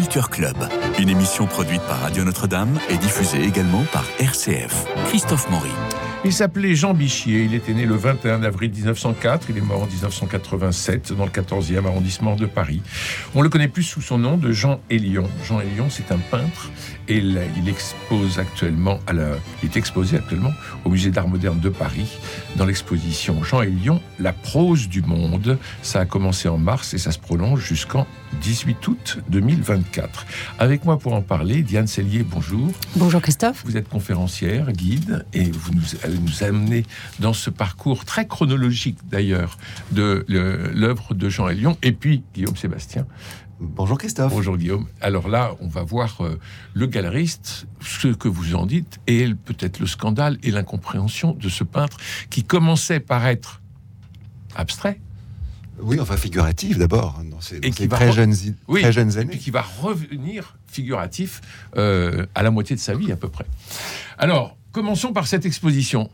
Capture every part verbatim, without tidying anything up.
Culture Club, une émission produite par Radio Notre-Dame et diffusée également par R C F. Christophe Maury. Il s'appelait Jean Bichier, il était né le vingt et un avril dix-neuf cent quatre, il est mort en dix-neuf cent quatre-vingt-sept dans le quatorzième arrondissement de Paris. On le connaît plus sous son nom de Jean Hélion. Jean Hélion, c'est un peintre et il, il expose actuellement, à la, il est exposé actuellement au Musée d'Art Moderne de Paris dans l'exposition Jean Hélion, la prose du monde. Ça a commencé en mars et ça se prolonge jusqu'en dix-huit août deux mille vingt-quatre. Avec moi pour en parler, Diane Sellier, bonjour. Bonjour Christophe. Vous êtes conférencière, guide, et vous nous, allez nous amener dans ce parcours très chronologique d'ailleurs de le, l'œuvre de Jean Hélion. Et puis Guillaume Sébastien. Bonjour Christophe. Bonjour Guillaume. Alors là, on va voir euh, le galeriste, ce que vous en dites, et peut-être le scandale et l'incompréhension de ce peintre qui commençait par être abstrait. Oui, enfin figuratif d'abord, dans ses, dans et ses qui très, re... jeunes, oui, très jeunes années. Et puis qui va revenir figuratif euh, à la moitié de sa vie à peu près. Alors, commençons par cette exposition.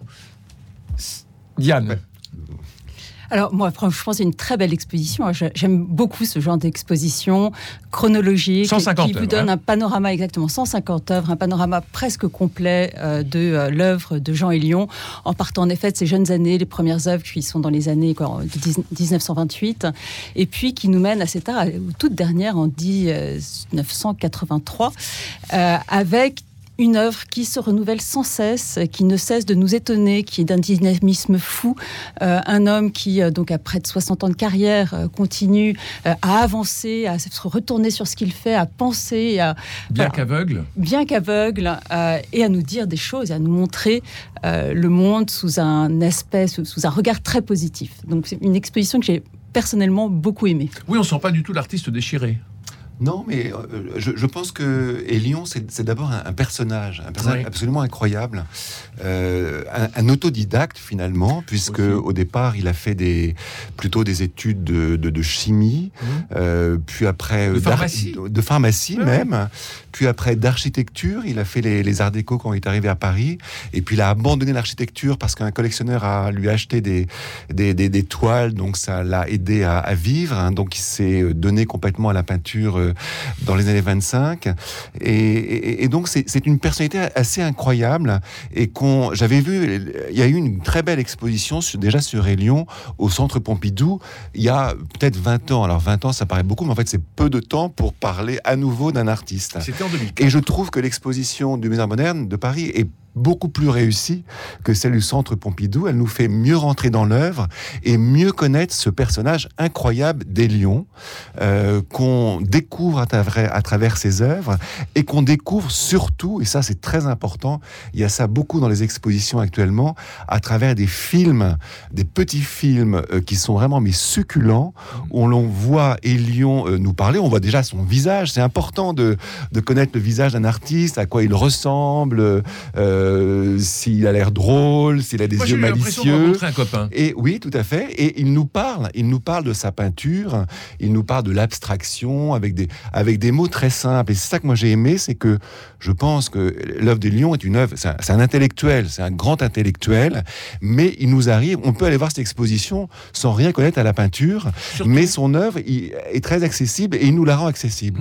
Diane. Ouais. Alors moi, franchement, c'est une très belle exposition. J'aime beaucoup ce genre d'exposition chronologique cent cinquante qui vous œuvres, donne hein. un panorama, exactement cent cinquante œuvres, un panorama presque complet euh, de euh, l'œuvre de Jean Hélion, en partant en effet de ses jeunes années, les premières œuvres qui sont dans les années quoi, de dix-neuf cent vingt-huit, et puis qui nous mène assez tard, aux toutes dernières, en dix-neuf cent quatre-vingt-trois, euh, avec une œuvre qui se renouvelle sans cesse, qui ne cesse de nous étonner, qui est d'un dynamisme fou. Euh, un homme qui, euh, donc, après de soixante ans de carrière, euh, continue euh, à avancer, à se retourner sur ce qu'il fait, à penser. À, bien voilà, qu'aveugle. Bien qu'aveugle, euh, et à nous dire des choses, à nous montrer euh, le monde sous un aspect, sous, sous un regard très positif. Donc, c'est une exposition que j'ai personnellement beaucoup aimée. Oui, on ne sent pas du tout l'artiste déchiré. Non, mais euh, je, je pense que Hélion, c'est, c'est d'abord un, un personnage, un personnage oui. absolument incroyable, euh, un, un autodidacte finalement, puisque aussi. Au départ, il a fait des, plutôt des études de, de, de chimie, mmh. euh, puis après de pharmacie, de pharmacie oui. même, puis après d'architecture. Il a fait les, les arts déco quand il est arrivé à Paris, et puis il a abandonné l'architecture parce qu'un collectionneur a lui acheté des, des, des, des toiles, donc ça l'a aidé à, à vivre. Hein, donc il s'est donné complètement à la peinture dans les années vingt-cinq, et, et, et donc c'est, c'est une personnalité assez incroyable, et qu'on, j'avais vu, il y a eu une très belle exposition sur, déjà sur Hélion au Centre Pompidou il y a peut-être vingt ans. Alors vingt ans ça paraît beaucoup, mais en fait c'est peu de temps pour parler à nouveau d'un artiste. C'était en deux mille quatre. Et je trouve que l'exposition du Musée d'Art Moderne de Paris est beaucoup plus réussie que celle du Centre Pompidou. Elle nous fait mieux rentrer dans l'œuvre et mieux connaître ce personnage incroyable d'Hélion, euh, qu'on découvre à travers, à travers ses œuvres, et qu'on découvre surtout, et ça c'est très important, il y a ça beaucoup dans les expositions actuellement, à travers des films, des petits films euh, qui sont vraiment mais succulents, où l'on voit Hélion euh, nous parler, on voit déjà son visage. C'est important de, de connaître le visage d'un artiste, à quoi il ressemble, euh, Euh, s'il a l'air drôle, s'il a des Moi, yeux j'ai eu l'impression de malicieux. rencontrer un copain. Et oui, tout à fait. Et il nous parle, il nous parle de sa peinture, il nous parle de l'abstraction avec des avec des mots très simples. Et c'est ça que moi j'ai aimé, c'est que je pense que l'œuvre d'Hélion est une œuvre, c'est un, c'est un intellectuel, c'est un grand intellectuel, mais il nous arrive, on peut aller voir cette exposition sans rien connaître à la peinture, surtout, mais son œuvre il, est très accessible et il nous la rend accessible.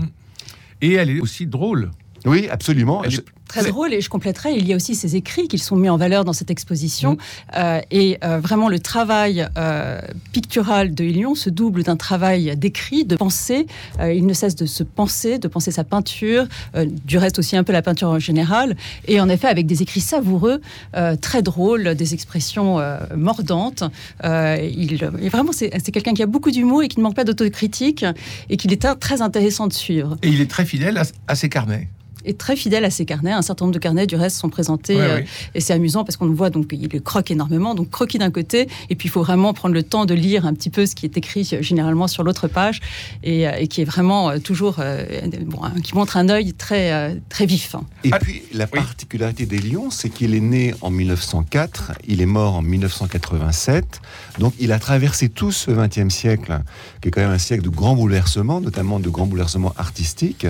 Et elle est aussi drôle. Oui, absolument. Elle est très drôle, et je compléterai, il y a aussi ses écrits qui sont mis en valeur dans cette exposition. Mmh. Euh, et euh, vraiment, le travail euh, pictural de Hélion se double d'un travail d'écrit, de pensée. Euh, il ne cesse de se penser, de penser sa peinture, euh, du reste aussi un peu la peinture en général. Et en effet, avec des écrits savoureux, euh, très drôles, des expressions euh, mordantes. Euh, il, et vraiment, c'est, c'est quelqu'un qui a beaucoup d'humour et qui ne manque pas d'autocritique, et qu'il est très intéressant de suivre. Et il est très fidèle à, à ses carnets. Est très fidèle à ses carnets. Un certain nombre de carnets, du reste, sont présentés. Ouais, euh, oui. Et c'est amusant parce qu'on le voit, donc il le croque énormément. Donc croquis d'un côté, et puis il faut vraiment prendre le temps de lire un petit peu ce qui est écrit généralement sur l'autre page, et, et qui est vraiment euh, toujours, euh, bon, qui montre un œil très, euh, très vif. Et ah, puis la oui. particularité d'Hélion, c'est qu'il est né en dix-neuf cent quatre, il est mort en dix-neuf cent quatre-vingt-sept. Donc il a traversé tout ce vingtième siècle, qui est quand même un siècle de grands bouleversements, notamment de grands bouleversements artistiques.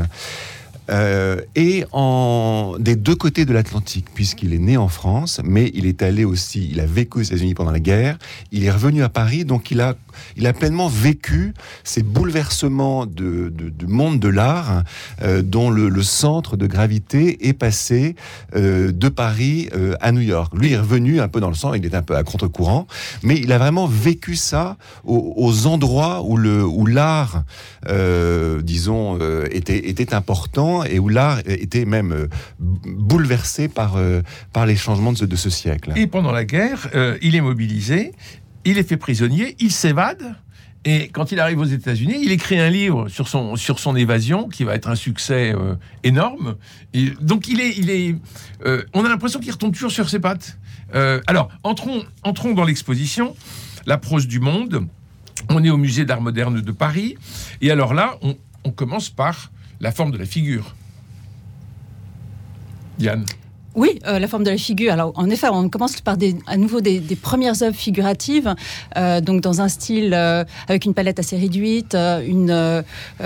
Euh, et en, des deux côtés de l'Atlantique, puisqu'il est né en France, mais il est allé aussi, il a vécu aux États-Unis pendant la guerre, il est revenu à Paris, donc il a il a pleinement vécu ces bouleversements de, de, du monde de l'art, euh, dont le, le centre de gravité est passé euh, de Paris euh, à New York. Lui est revenu un peu dans le sang, il est un peu à contre-courant, mais il a vraiment vécu ça aux, aux endroits où, le, où l'art, euh, disons, euh, était, était important et où l'art était même euh, bouleversé par, euh, par les changements de ce, de ce siècle. Et pendant la guerre, euh, il est mobilisé, il est fait prisonnier, il s'évade. Et quand il arrive aux États-Unis, il écrit un livre sur son, sur son évasion qui va être un succès euh, énorme. Et donc, il est, il est, euh, on a l'impression qu'il retombe toujours sur ses pattes. Euh, alors, entrons, entrons dans l'exposition, l'approche du monde. On est au musée d'art moderne de Paris. Et alors là, on, on commence par la forme de la figure. Diane. Oui, euh, la forme de la figure. Alors, en effet, on commence par des, à nouveau des, des premières œuvres figuratives, euh, donc dans un style euh, avec une palette assez réduite, euh, une, euh,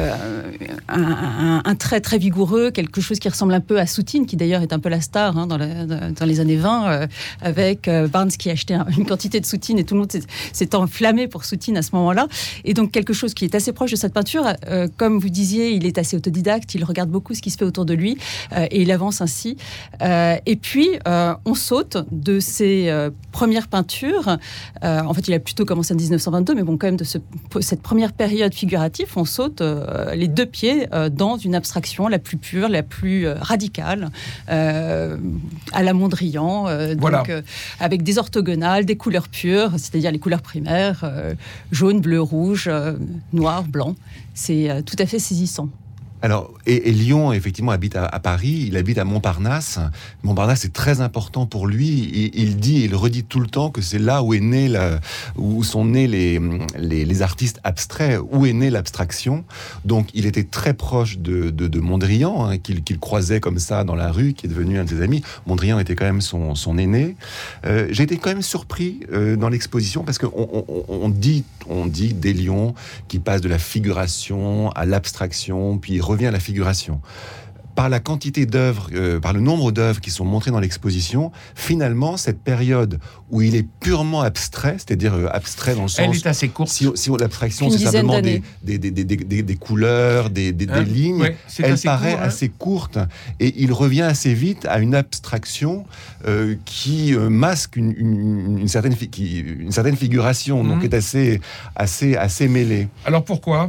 un, un, un trait très vigoureux, quelque chose qui ressemble un peu à Soutine, qui d'ailleurs est un peu la star hein, dans, la, dans les années vingt, euh, avec euh, Barnes qui achetait un, une quantité de Soutine et tout le monde s'est, s'est enflammé pour Soutine à ce moment-là. Et donc, quelque chose qui est assez proche de cette peinture. Euh, comme vous disiez, il est assez autodidacte, il regarde beaucoup ce qui se fait autour de lui euh, et il avance ainsi. Euh, Et puis, euh, on saute de ses euh, premières peintures. Euh, en fait, il a plutôt commencé en dix-neuf cent vingt-deux, mais bon, quand même, de ce, cette première période figurative, on saute euh, les deux pieds euh, dans une abstraction la plus pure, la plus euh, radicale, euh, à la Mondrian, euh, voilà. donc, euh, avec des orthogonales, des couleurs pures, c'est-à-dire les couleurs primaires, euh, jaune, bleu, rouge, euh, noir, blanc. C'est euh, tout à fait saisissant. Alors, et, et Lyon, effectivement, habite à, à Paris, il habite à Montparnasse. Montparnasse est très important pour lui. Il, il dit, il redit tout le temps que c'est là où est né la, où sont nés les, les, les artistes abstraits, où est née l'abstraction. Donc, il était très proche de, de, de Mondrian, hein, qu'il, qu'il croisait comme ça dans la rue, qui est devenu un de ses amis. Mondrian était quand même son, son aîné. Euh, j'ai été quand même surpris euh, dans l'exposition parce qu'on on, on dit, on dit des Lyon qui passe de la figuration à l'abstraction, puis revient à la figuration. Par la quantité d'œuvres, euh, par le nombre d'œuvres qui sont montrées dans l'exposition, finalement, cette période où il est purement abstrait, c'est-à-dire euh, abstrait dans le sens... Elle est assez courte. Si, si l'abstraction, c'est simplement des, des, des, des, des, des couleurs, des, des, hein, des lignes, ouais, elle paraît court, hein. assez courte. Et il revient assez vite à une abstraction euh, qui euh, masque une, une, une, certaine, fi- qui, une certaine figuration, mmh. donc est assez, assez, assez mêlée. Alors pourquoi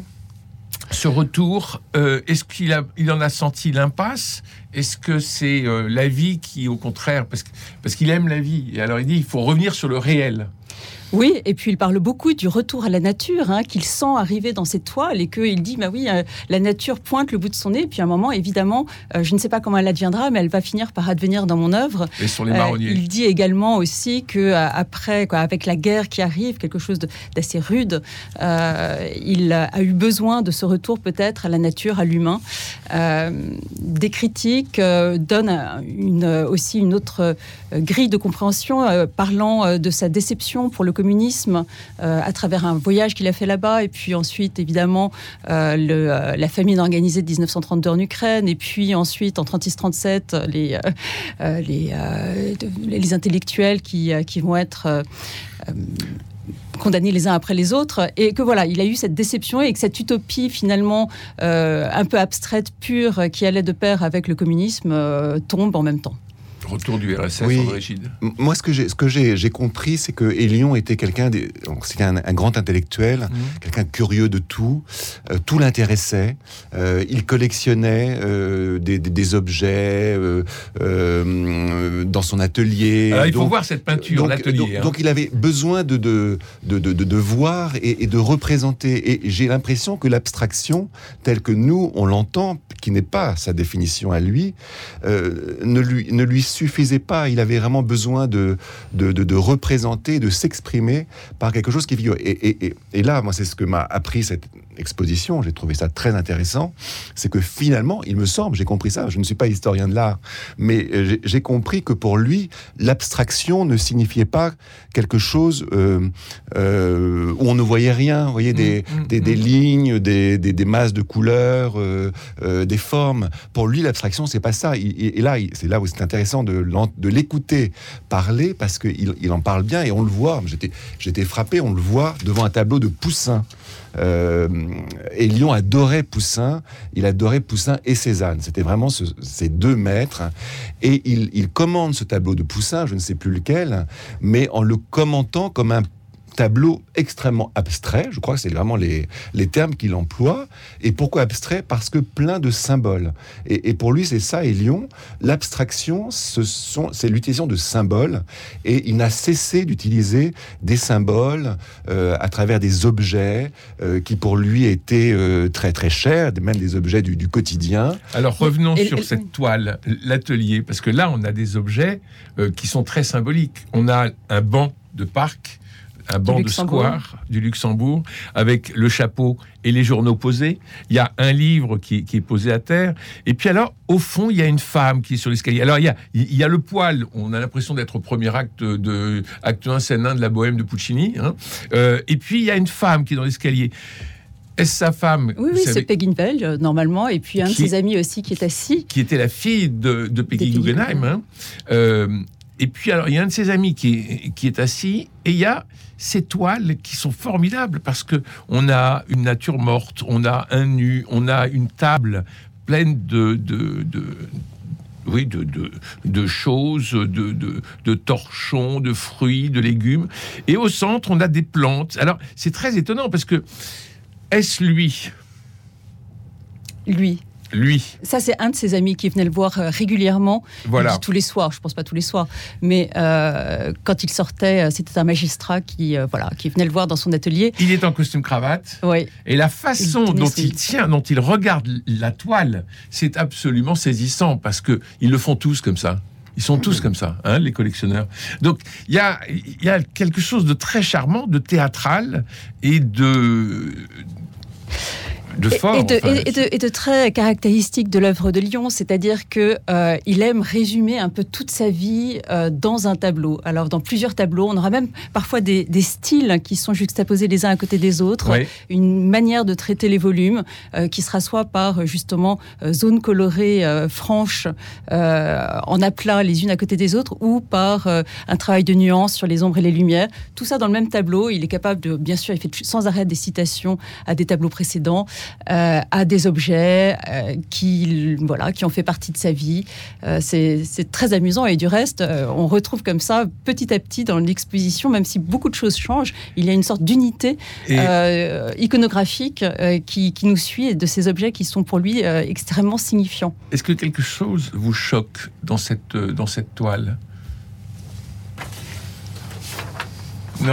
ce retour, euh, est-ce qu'il a, il en a senti l'impasse ? Est-ce que c'est euh, la vie qui, au contraire, parce, que, parce qu'il aime la vie, et alors il dit il faut revenir sur le réel. Oui, et puis il parle beaucoup du retour à la nature, hein, qu'il sent arriver dans ses toiles et qu'il dit, bah oui, euh, la nature pointe le bout de son nez, et puis à un moment, évidemment, euh, je ne sais pas comment elle adviendra, mais elle va finir par advenir dans mon œuvre. Et sur les marronniers. Euh, il dit également aussi qu'après, quoi, avec la guerre qui arrive, quelque chose de, d'assez rude, euh, il a eu besoin de ce retour peut-être à la nature, à l'humain. Euh, des critiques euh, donnent une, aussi une autre euh, grille de compréhension, euh, parlant euh, de sa déception pour le communisme euh, à travers un voyage qu'il a fait là-bas, et puis ensuite évidemment euh, le, euh, la famine organisée de dix-neuf cent trente-deux en Ukraine, et puis ensuite en trente-six trente-sept les, euh, les, euh, les intellectuels qui, euh, qui vont être euh, euh, condamnés les uns après les autres, et que voilà, il a eu cette déception et que cette utopie finalement euh, un peu abstraite, pure, qui allait de pair avec le communisme euh, tombe en même temps. Retour du R S S oui. en Régide. Moi, ce que j'ai, ce que j'ai, j'ai compris, c'est que Hélion était quelqu'un, des, c'était un, un grand intellectuel, mmh. quelqu'un curieux de tout, euh, tout l'intéressait. Euh, il collectionnait euh, des, des, des objets euh, euh, dans son atelier. Alors, il donc, faut voir cette peinture, donc, l'atelier. Donc, hein. donc, il avait besoin de de de de, de, de voir et, et de représenter. Et j'ai l'impression que l'abstraction, telle que nous on l'entend, qui n'est pas sa définition à lui, euh, ne lui ne lui suffisait pas. Il avait vraiment besoin de, de, de, de représenter, de s'exprimer par quelque chose qui figure. Et, et, et, et là, moi, c'est ce que m'a appris cette, exposition, j'ai trouvé ça très intéressant, c'est que finalement, il me semble, j'ai compris ça, je ne suis pas historien de l'art, mais j'ai, j'ai compris que pour lui, l'abstraction ne signifiait pas quelque chose euh, euh, où on ne voyait rien, vous voyez, des, mmh, des, mmh. des lignes, des, des, des masses de couleurs, euh, euh, des formes. Pour lui, l'abstraction, c'est pas ça. Il, et là, il, c'est là où c'est intéressant de, de l'écouter parler, parce qu'il il en parle bien, et on le voit. J'étais, j'étais frappé, on le voit devant un tableau de Poussin. Euh, Hélion adorait Poussin, il adorait Poussin et Cézanne. C'était vraiment ce, ces deux maîtres. Et il, il commande ce tableau de Poussin, je ne sais plus lequel, mais en le commentant comme un tableau extrêmement abstrait, je crois que c'est vraiment les, les termes qu'il emploie. Et pourquoi abstrait ? Parce que plein de symboles. Et, et pour lui, c'est ça, Hélion. L'abstraction, ce sont, c'est l'utilisation de symboles. Et il n'a cessé d'utiliser des symboles euh, à travers des objets euh, qui, pour lui, étaient euh, très, très chers, même des objets du, du quotidien. Alors, revenons et, sur et, cette toile, l'atelier, parce que là, on a des objets euh, qui sont très symboliques. On a un banc de parc, un banc de square du Luxembourg, avec le chapeau et les journaux posés. Il y a un livre qui, qui est posé à terre. Et puis alors, au fond, il y a une femme qui est sur l'escalier. Alors, il y a, il y a le poêle. On a l'impression d'être au premier acte de acte un, scène un de la Bohème de Puccini. Hein. Euh, et puis, il y a une femme qui est dans l'escalier. Est-ce sa femme ? Oui, oui, c'est Peginwald, normalement. Et puis, un qui, de ses amis aussi qui est assis. Qui était la fille de, de Peggy Guggenheim. Hein. Euh, et puis, alors, il y a un de ses amis qui est, qui est assis. Et il y a ces toiles qui sont formidables parce que on a une nature morte, on a un nu, on a une table pleine de, de, de oui, de, de, de choses, de, de, de torchons, de fruits, de légumes. Et au centre, on a des plantes. Alors, c'est très étonnant parce que est-ce lui ? Lui. Lui. Ça, c'est un de ses amis qui venait le voir euh, régulièrement. Voilà. Il dit tous les soirs, je pense pas tous les soirs, mais euh, quand il sortait, c'était un magistrat qui, euh, voilà, qui venait le voir dans son atelier. Il est en costume cravate. Oui. Et la façon il dont il tient, dont il regarde la toile, c'est absolument saisissant parce que ils le font tous comme ça. Ils sont tous comme ça, hein, les collectionneurs. Donc, il y a, y a quelque chose de très charmant, de théâtral et de... De fort, et, de, enfin, et, de, et de très caractéristique de l'œuvre de Lyon, c'est-à-dire que euh, il aime résumer un peu toute sa vie euh, dans un tableau. Alors dans plusieurs tableaux, on aura même parfois des, des styles qui sont juxtaposés les uns à côté des autres, oui. Une manière de traiter les volumes euh, qui sera soit par justement euh, zones colorées euh, franches euh, en aplat les unes à côté des autres, ou par euh, un travail de nuance sur les ombres et les lumières. Tout ça dans le même tableau. Il est capable de, bien sûr, il fait sans arrêt des citations à des tableaux précédents. Euh, à des objets euh, qui, voilà, qui ont fait partie de sa vie. Euh, c'est, c'est très amusant et du reste, euh, on retrouve comme ça petit à petit dans l'exposition, même si beaucoup de choses changent, il y a une sorte d'unité euh, iconographique euh, qui, qui nous suit et de ces objets qui sont pour lui euh, extrêmement signifiants. Est-ce que quelque chose vous choque dans cette, euh, dans cette toile ? Non ?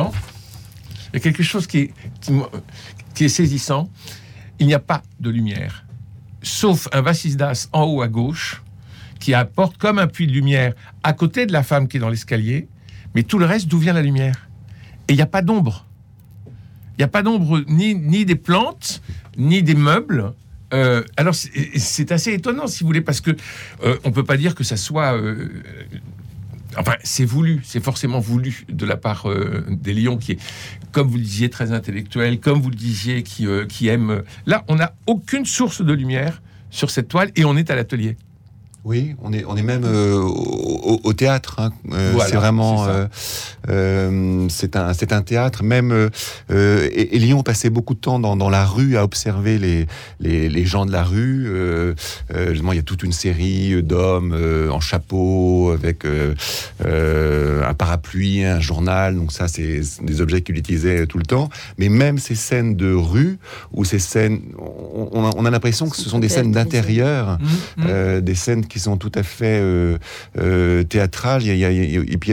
Il y a quelque chose qui est, qui, qui est saisissant. Il n'y a pas de lumière, sauf un Vasisdas en haut à gauche, qui apporte comme un puits de lumière à côté de la femme qui est dans l'escalier, mais tout le reste, d'où vient la lumière ? Et il n'y a pas d'ombre. Il n'y a pas d'ombre ni, ni des plantes, ni des meubles. Euh, alors, c'est, c'est assez étonnant, si vous voulez, parce que euh, on ne peut pas dire que ça soit... Euh, Enfin, c'est voulu, c'est forcément voulu de la part euh, des Lions qui est, comme vous le disiez, très intellectuel, comme vous le disiez, qui, euh, qui aime... Euh, là, on n'a aucune source de lumière sur cette toile et on est à l'atelier. Oui, on est, on est même euh, au, au théâtre. Hein. Euh, voilà, c'est vraiment, c'est, euh, euh, c'est un, c'est un théâtre. Même euh, et, et Lyon passait beaucoup de temps dans, dans la rue à observer les, les, les gens de la rue. Euh, euh, justement, il y a toute une série d'hommes euh, en chapeau avec euh, euh, un parapluie, un journal. Donc ça, c'est des objets qu'il utilisait tout le temps. Mais même ces scènes de rue ou ces scènes, on, on, a, on a l'impression que ce sont des scènes d'intérieur, mmh, mmh. Euh, des scènes qui qui sont tout à fait euh, euh, théâtrales. Il y a, il y a, et puis il y a cette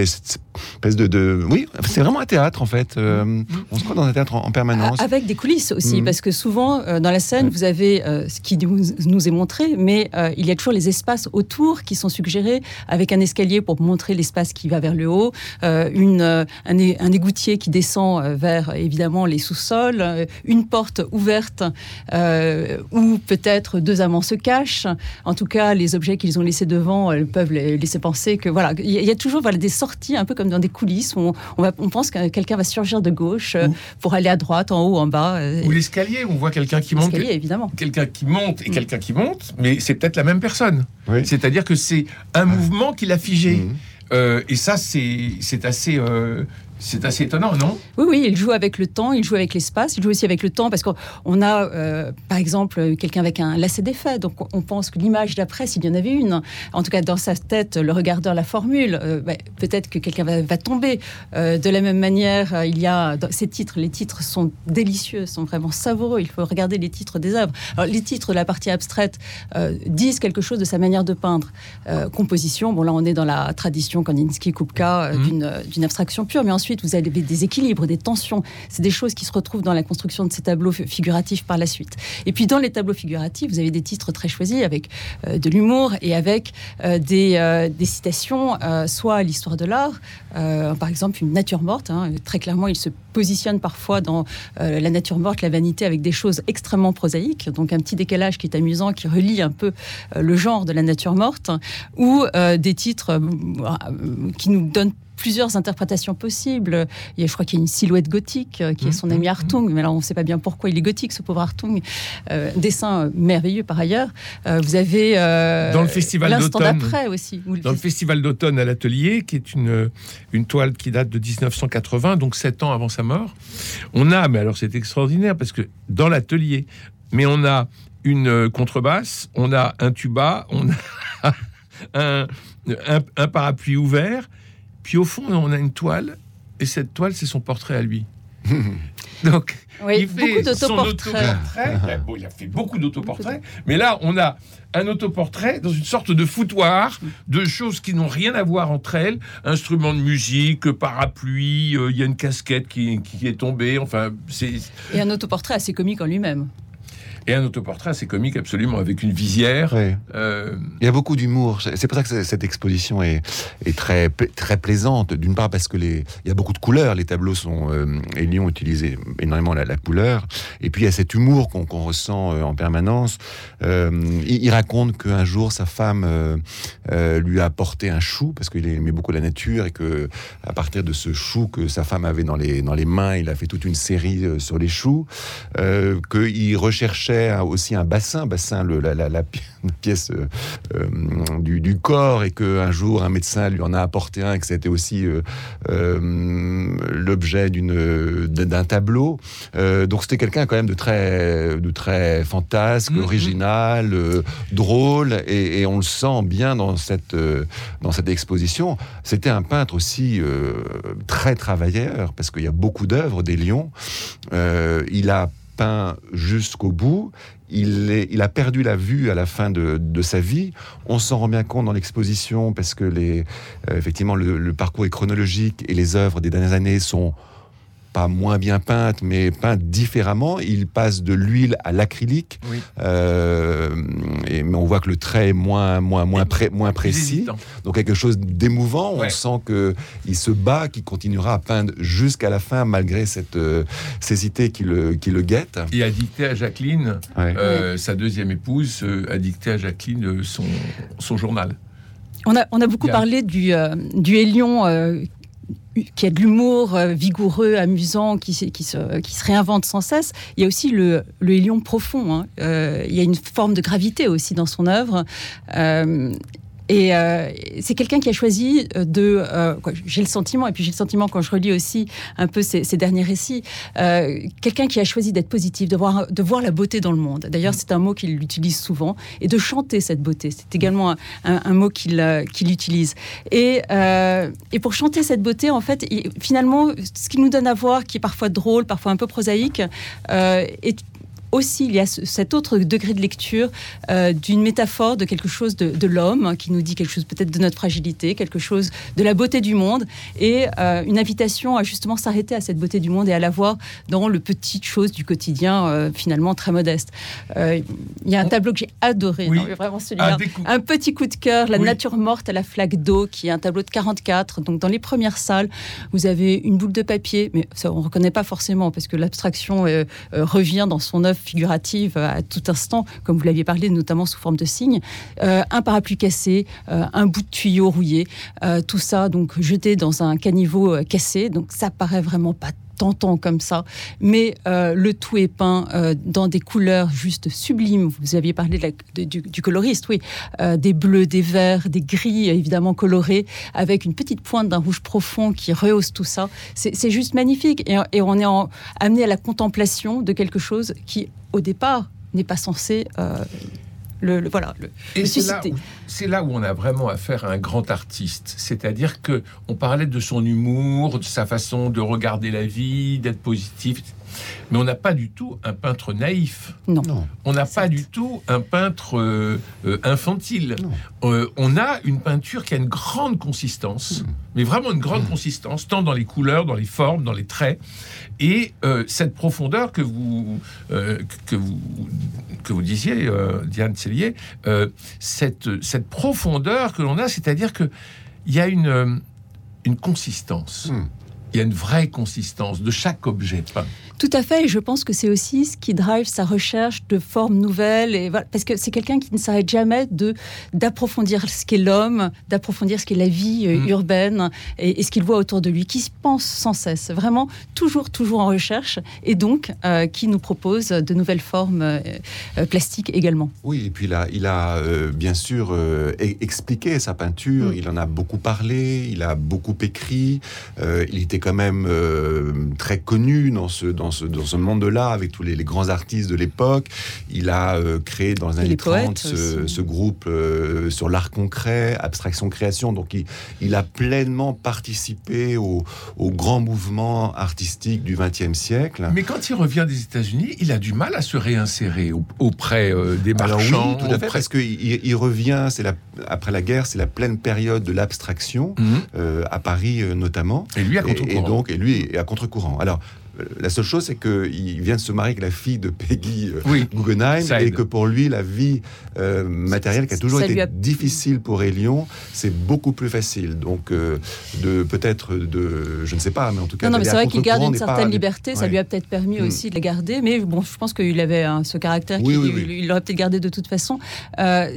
espèce de, de... Oui, c'est vraiment un théâtre, en fait. Euh, on se croit dans un théâtre en, en permanence. Avec des coulisses aussi, mmh. parce que souvent, euh, dans la scène, ouais. vous avez euh, ce qui nous, nous est montré, mais euh, il y a toujours les espaces autour qui sont suggérés, avec un escalier pour montrer l'espace qui va vers le haut, euh, une, euh, un, un égoutier qui descend euh, vers, évidemment, les sous-sols, euh, une porte ouverte, euh, où peut-être deux amants se cachent. En tout cas, les objets qu'ils ont laissés devant euh, peuvent les laisser penser que, voilà, il y, y a toujours voilà, des sorties, un peu comme dans des coulisses, où on, on, va, on pense que quelqu'un va surgir de gauche euh, pour aller à droite, en haut, en bas. Euh, Ou l'escalier, on voit quelqu'un qui monte. L'escalier, évidemment. Quelqu'un qui monte et mmh. quelqu'un qui monte, mais c'est peut-être la même personne. Oui. C'est-à-dire que c'est un mouvement qu'il a figé. Mmh. Euh, et ça, c'est, c'est assez... Euh, C'est assez étonnant, non ? Oui, oui, il joue avec le temps, il joue avec l'espace, il joue aussi avec le temps, parce qu'on a, euh, par exemple, quelqu'un avec un lacet défait, donc on pense que l'image d'après, s'il y en avait une, en tout cas dans sa tête, le regardeur la formule, euh, bah, peut-être que quelqu'un va, va tomber. Euh, de la même manière, euh, il y a dans ces titres, les titres sont délicieux, sont vraiment savoureux, il faut regarder les titres des œuvres. Alors, les titres de la partie abstraite euh, disent quelque chose de sa manière de peindre. Euh, composition, bon là on est dans la tradition Kandinsky, Kupka, euh, mmh. d'une, d'une abstraction pure, mais ensuite vous avez des équilibres, des tensions. C'est des choses qui se retrouvent dans la construction de ces tableaux figuratifs par la suite. Et puis dans les tableaux figuratifs, vous avez des titres très choisis avec euh, de l'humour et avec euh, des, euh, des citations, euh, soit à l'histoire de l'art, euh, par exemple une nature morte. Hein, très clairement, il se positionne parfois dans euh, la nature morte, la vanité, avec des choses extrêmement prosaïques. Donc un petit décalage qui est amusant, qui relie un peu euh, le genre de la nature morte, ou euh, des titres euh, qui nous donnent plusieurs interprétations possibles. Il y a, je crois qu'il y a une silhouette gothique qui est son ami Hartung, mais là on ne sait pas bien pourquoi il est gothique, ce pauvre Hartung. Euh, dessin merveilleux par ailleurs. Euh, vous avez euh, dans le festival l'instant d'automne, d'après aussi. Dans le, le festival d'automne à l'Atelier, qui est une, une toile qui date de dix-neuf cent quatre-vingts, donc sept ans avant sa mort. On a, mais alors c'est extraordinaire, parce que dans l'Atelier, mais on a une contrebasse, on a un tuba, on a un, un, un parapluie ouvert. Puis au fond, on a une toile, et cette toile, c'est son portrait à lui. Donc, oui, il fait beaucoup son autoportrait. Bon, il a fait beaucoup d'autoportraits, mais là, on a un autoportrait dans une sorte de foutoir de choses qui n'ont rien à voir entre elles. Instruments de musique, parapluie, euh, il y a une casquette qui, qui est tombée. Enfin, c'est... Et un autoportrait assez comique en lui-même. Et un autoportrait assez comique, absolument, avec une visière. Oui. Euh... Il y a beaucoup d'humour. C'est pour ça que cette exposition est, est très, très plaisante. D'une part parce que les, il y a beaucoup de couleurs. Les tableaux sont... Euh, Hélion utilisait énormément la, la couleur. Et puis il y a cet humour qu'on, qu'on ressent euh, en permanence. Euh, il, il raconte qu'un jour, sa femme euh, euh, lui a apporté un chou, parce qu'il aimait beaucoup la nature, et que à partir de ce chou que sa femme avait dans les, dans les mains, il a fait toute une série euh, sur les choux. Euh, qu'il recherchait aussi un bassin, bassin le, la, la, la pièce euh, euh, du, du corps, et qu'un jour un médecin lui en a apporté un, et que c'était aussi euh, euh, l'objet d'une, d'un tableau. Euh, donc c'était quelqu'un quand même de très, de très fantasque, mmh, original, euh, drôle, et, et on le sent bien dans cette, euh, dans cette exposition. C'était un peintre aussi euh, très travailleur, parce qu'il y a beaucoup d'œuvres d'Hélion. Euh, il a peint jusqu'au bout. Il, est, il a perdu la vue à la fin de, de sa vie. On s'en rend bien compte dans l'exposition, parce que les, euh, effectivement, le, le parcours est chronologique, et les œuvres des dernières années sont pas moins bien peintes, mais peintes différemment. Il passe de l'huile à l'acrylique, oui. euh, et, mais on voit que le trait est moins, moins, moins, pré, moins précis. Donc quelque chose d'émouvant. Ouais. On sent qu'il se bat, qu'il continuera à peindre jusqu'à la fin, malgré cette euh, cécité qui le, qui le guette. Et a dicté à Jacqueline, ouais. euh, sa deuxième épouse, euh, a dicté à Jacqueline son, son journal. On a, on a beaucoup yeah. parlé du, euh, du Hélion euh, qui a de l'humour euh, vigoureux, amusant, qui, qui, se, qui se réinvente sans cesse. Il y a aussi le, le Hélion profond. Hein. Euh, il y a une forme de gravité aussi dans son œuvre. Euh, Et euh, c'est quelqu'un qui a choisi de... Euh, quoi, j'ai le sentiment, et puis j'ai le sentiment quand je relis aussi un peu ces, ces derniers récits, euh, quelqu'un qui a choisi d'être positif, de voir, de voir la beauté dans le monde. D'ailleurs, c'est un mot qu'il utilise souvent, et de chanter cette beauté. C'est également un, un, un mot qu'il, euh, qu'il utilise. Et, euh, et pour chanter cette beauté, en fait, il, finalement, ce qu'il nous donne à voir, qui est parfois drôle, parfois un peu prosaïque, euh, est aussi, il y a ce, cet autre degré de lecture euh, d'une métaphore de quelque chose de, de l'homme, hein, qui nous dit quelque chose peut-être de notre fragilité, quelque chose de la beauté du monde, et euh, une invitation à justement s'arrêter à cette beauté du monde et à la voir dans le petites choses du quotidien, euh, finalement très modeste. Euh, il y a un tableau que j'ai adoré, oui. non, mais vraiment celui-là. Un, un petit coup de cœur, La oui. nature morte à la flaque d'eau, qui est un tableau de quarante-quatre. Donc dans les premières salles, vous avez une boule de papier, mais ça, on ne reconnaît pas forcément, parce que l'abstraction euh, euh, revient dans son œuvre figurative à tout instant, comme vous l'aviez parlé, notamment sous forme de signes. Euh, un parapluie cassé, euh, un bout de tuyau rouillé, euh, tout ça donc jeté dans un caniveau euh, cassé. Donc ça paraît vraiment pas tentant comme ça, mais euh, le tout est peint euh, dans des couleurs juste sublimes. Vous aviez parlé de la, de, du, du coloriste, oui, euh, des bleus, des verts, des gris évidemment colorés, avec une petite pointe d'un rouge profond qui rehausse tout ça. C'est, c'est juste magnifique, et, et on est en, amené à la contemplation de quelque chose qui, au départ, n'est pas censé euh, le, le, voilà, le, et le c'est susciter. Là où, c'est là où on a vraiment affaire à un grand artiste. C'est-à-dire qu'on parlait de son humour, de sa façon de regarder la vie, d'être positif. Mais on n'a pas du tout un peintre naïf. Non. On n'a pas du tout un peintre euh, euh, infantile. Euh, on a une peinture qui a une grande consistance, mmh. mais vraiment une grande mmh. consistance, tant dans les couleurs, dans les formes, dans les traits. Et euh, cette profondeur que vous, euh, que vous, que vous disiez, euh, Diane Cellier, euh, cette, cette profondeur que l'on a, c'est-à-dire qu'il y a une, une consistance. Mmh. Il y a une vraie consistance de chaque objet peint. Tout à fait, et je pense que c'est aussi ce qui drive sa recherche de formes nouvelles, et voilà, parce que c'est quelqu'un qui ne s'arrête jamais de, d'approfondir ce qu'est l'homme, d'approfondir ce qu'est la vie euh, mmh. urbaine, et, et ce qu'il voit autour de lui, qui se pense sans cesse, vraiment toujours, toujours en recherche, et donc euh, qui nous propose de nouvelles formes euh, euh, plastiques également. Oui, et puis là, il a euh, bien sûr euh, expliqué sa peinture, mmh. il en a beaucoup parlé, il a beaucoup écrit, euh, il était quand même euh, très connu dans ce, dans ce, dans ce monde-là, avec tous les, les grands artistes de l'époque. Il a euh, créé dans les années trente ce, ce groupe euh, sur l'art concret, Abstraction Création. Donc il, il a pleinement participé au, au grand mouvement artistique du vingtième siècle. Mais quand il revient des États-Unis, il a du mal à se réinsérer auprès euh, des marchands. Alors oui, tout à fait, auprès... parce qu'il il revient, c'est la, après la guerre, c'est la pleine période de l'abstraction, mmh. euh, à Paris euh, notamment. Et lui à contre-courant. Et, et donc, et lui est à contre-courant. Alors, la seule chose, c'est qu'il vient de se marier avec la fille de Peggy euh, oui, Guggenheim, et que pour lui, la vie euh, matérielle, qui a toujours ça été a... difficile pour Hélion, c'est beaucoup plus facile. Donc, euh, de peut-être de, je ne sais pas, mais en tout cas, non, non, mais c'est vrai qu'il garde une certaine pas... liberté. Ça ouais. lui a peut-être permis mmh. aussi de la garder. Mais bon, je pense qu'il avait hein, ce caractère oui, qu'il oui, oui. il l'aurait peut-être gardé de toute façon. Euh,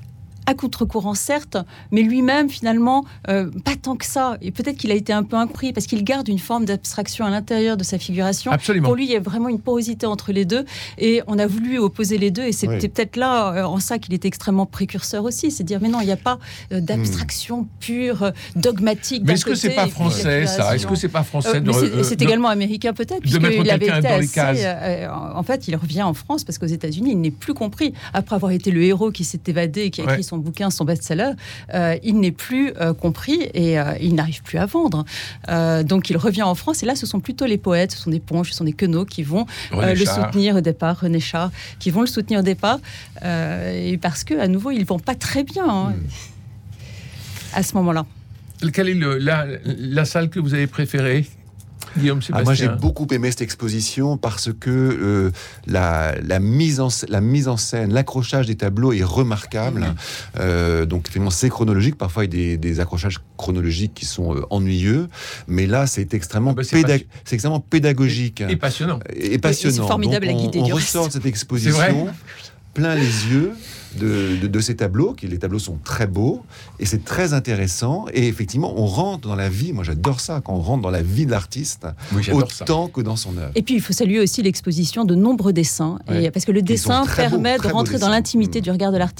à contre-courant, certes, mais lui-même, finalement, euh, pas tant que ça. Et peut-être qu'il a été un peu incompris, parce qu'il garde une forme d'abstraction à l'intérieur de sa figuration. Absolument. Pour lui, il y a vraiment une porosité entre les deux, et on a voulu opposer les deux, et c'était oui. peut-être là, euh, en ça, qu'il était extrêmement précurseur aussi, c'est dire, mais non, il n'y a pas euh, d'abstraction mmh. pure, euh, dogmatique. Mais est-ce que c'est pas français, ça ? Est-ce que c'est pas français de, euh, C'est, c'est de, également américain, peut-être, de mettre puisqu'il avait été dans assez... les cases. Euh, en fait, il revient en France, parce qu'aux États-Unis, il n'est plus compris. Après avoir été le héros qui s'est évadé, et qui a écrit ouais. son bouquin, son best-seller, Euh, il n'est plus euh, compris et euh, il n'arrive plus à vendre. Euh, donc il revient en France, et là ce sont plutôt les poètes, ce sont des Ponches, ce sont des Queneau qui vont euh, le soutenir au départ, René Char, qui vont le soutenir au départ, euh, et parce qu'à nouveau ils ne vont pas très bien hein, mmh. à ce moment-là. Quelle est le, la, la salle que vous avez préférée ? Guillaume Sébastien. Ah, moi, j'ai beaucoup aimé cette exposition parce que euh, la, la, mise en, la mise en scène, l'accrochage des tableaux est remarquable. Mmh. Euh, donc, finalement, c'est chronologique. Parfois, il y a des, des accrochages chronologiques qui sont euh, ennuyeux. Mais là, c'est extrêmement, ah bah, c'est pédag- c'est extrêmement pédagogique. Et, et passionnant. Et, et passionnant. Et c'est formidable donc, à guider on, du on reste. ressort de cette exposition plein les yeux de, de, de ces tableaux, qui les tableaux sont très beaux, et c'est très intéressant, et effectivement, on rentre dans la vie, moi j'adore ça, quand on rentre dans la vie de l'artiste, oui, autant ça. que dans son œuvre. Et puis, il faut saluer aussi l'exposition de nombreux dessins, ouais. et, parce que le dessin permet beaux, de rentrer dans l'intimité mmh. du regard de l'artiste,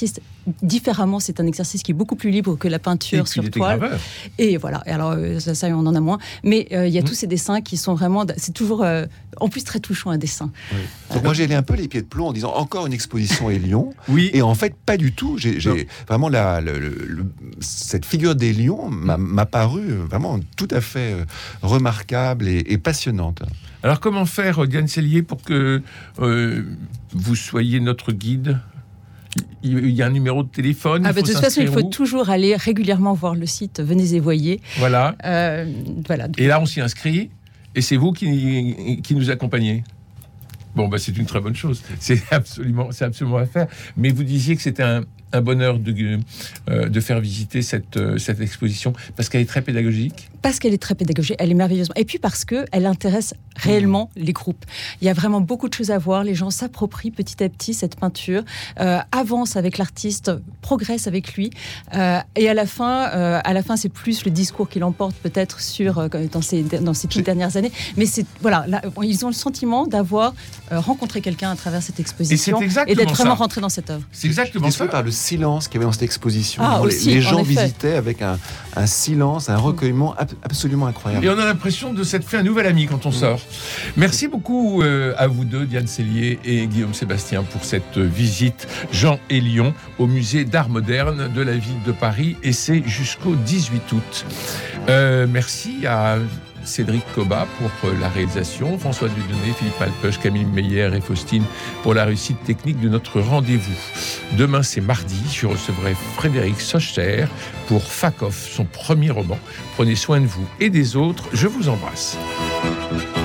différemment. C'est un exercice qui est beaucoup plus libre que la peinture et sur toile. Graveur. Et voilà. Et alors ça, ça, on en a moins. Mais euh, il y a mmh. tous ces dessins qui sont vraiment. C'est toujours, euh, en plus, très touchant un dessin. Oui. Donc moi, j'ai allé un peu les pieds de plomb en disant encore une exposition Hélion. Oui. Et en fait, pas du tout. J'ai, j'ai vraiment la, le, le, le, cette figure d'Hélion m'a, m'a paru vraiment tout à fait euh, remarquable et, et passionnante. Alors, comment faire, Diane Sellier, pour que euh, vous soyez notre guide ? Il y a un numéro de téléphone. Ah bah de toute façon, il faut où toujours aller régulièrement voir le site. Venez et voyez. Voilà. Euh, voilà. Et là, on s'y inscrit. Et c'est vous qui, qui nous accompagnez. Bon, bah, c'est une très bonne chose. C'est absolument, c'est absolument à faire. Mais vous disiez que c'était un, un bonheur de, euh, de faire visiter cette, euh, cette exposition parce qu'elle est très pédagogique. Parce qu'elle est très pédagogique, elle est merveilleuse. Et puis parce qu'elle intéresse réellement les groupes. Il y a vraiment beaucoup de choses à voir. Les gens s'approprient petit à petit cette peinture, euh, avancent avec l'artiste, progressent avec lui. Euh, et à la fin, euh, à la fin, c'est plus le discours qui l'emporte peut-être sur euh, dans ces dans ces toutes dernières années. Mais c'est voilà, là, ils ont le sentiment d'avoir euh, rencontré quelqu'un à travers cette exposition et, et d'être vraiment rentré dans cette œuvre. C'est exactement ça. Par le silence qu'il y avait dans cette exposition. Ah, les, aussi, les gens effet. visitaient avec un, un silence, un recueillement ab- absolument incroyable. Et on a l'impression de s'être fait un nouvel ami quand on sort. Merci beaucoup euh, à vous deux, Diane Sellier et Guillaume Sébastien, pour cette visite Jean Hélion au musée d'art moderne de la ville de Paris. Et c'est jusqu'au dix-huit août. Euh, merci à Cédric Cobat pour la réalisation, François Dudonné, Philippe Malpeuch, Camille Meyer et Faustine pour la réussite technique de notre rendez-vous. Demain, c'est mardi, je recevrai Frédéric Socher pour Fakoff, son premier roman. Prenez soin de vous et des autres, je vous embrasse.